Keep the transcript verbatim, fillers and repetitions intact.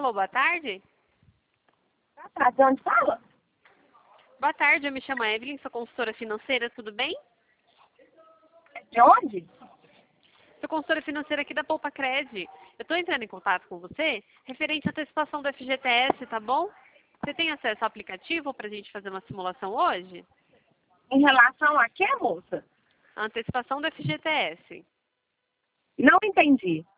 Alô, boa tarde? Boa tarde, de onde fala? Boa tarde, eu me chamo Evelyn, sou consultora financeira, tudo bem? De onde? Sou consultora financeira aqui da Poupa Cred. Eu estou entrando em contato com você referente à antecipação do F G T S, tá bom? Você tem acesso ao aplicativo para a gente fazer uma simulação hoje? Em relação a quê, moça? A antecipação do F G T S. Não entendi.